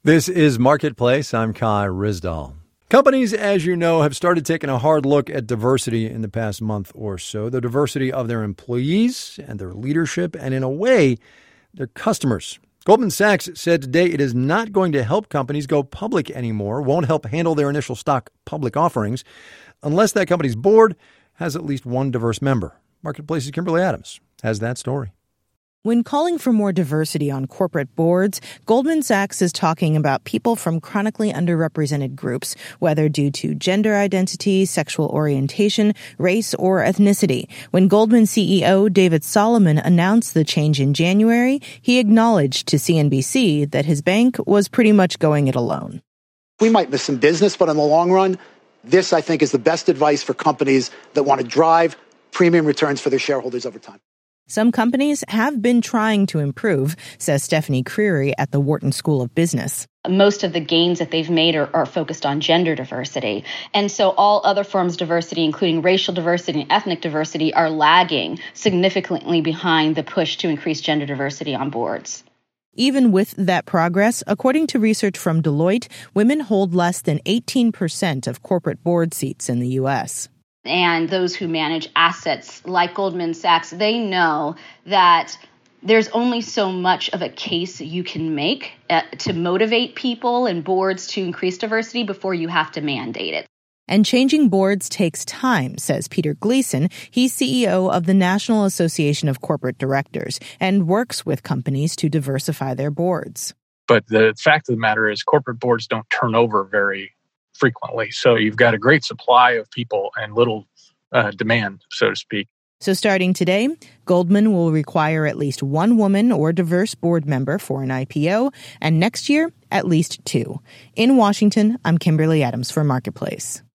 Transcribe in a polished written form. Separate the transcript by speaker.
Speaker 1: This is Marketplace. I'm Kai Ryssdal. Companies, as you know, have started taking a hard look at diversity in the past month or so. The diversity of their employees and their leadership, and in a way, their customers. Goldman Sachs said today it is not going to help companies go public anymore, won't help handle their initial stock public offerings, unless that company's board has at least one diverse member. Marketplace's Kimberly Adams has that story.
Speaker 2: When calling for more diversity on corporate boards, Goldman Sachs is talking about people from chronically underrepresented groups, whether due to gender identity, sexual orientation, race, or ethnicity. When Goldman CEO David Solomon announced the change in January, he acknowledged to CNBC that his bank was pretty much going it alone.
Speaker 3: We might miss some business, but in the long run, this, I think, is the best advice for companies that want to drive premium returns for their shareholders over time.
Speaker 2: Some companies have been trying to improve, says Stephanie Creary at the Wharton School of Business.
Speaker 4: Most of the gains that they've made are focused on gender diversity. And so all other forms of diversity, including racial diversity and ethnic diversity, are lagging significantly behind the push to increase gender diversity on boards.
Speaker 2: Even with that progress, according to research from Deloitte, women hold less than 18% of corporate board seats in the U.S.
Speaker 4: And those who manage assets like Goldman Sachs, they know that there's only so much of a case you can make to motivate people and boards to increase diversity before you have to mandate it.
Speaker 2: And changing boards takes time, says Peter Gleason. He's CEO of the National Association of Corporate Directors and works with companies to diversify their boards.
Speaker 5: But the fact of the matter is corporate boards don't turn over very frequently. So you've got a great supply of people and little demand, so to speak.
Speaker 2: So starting today, Goldman will require at least one woman or diverse board member for an IPO, and next year, at least two. In Washington, I'm Kimberly Adams for Marketplace.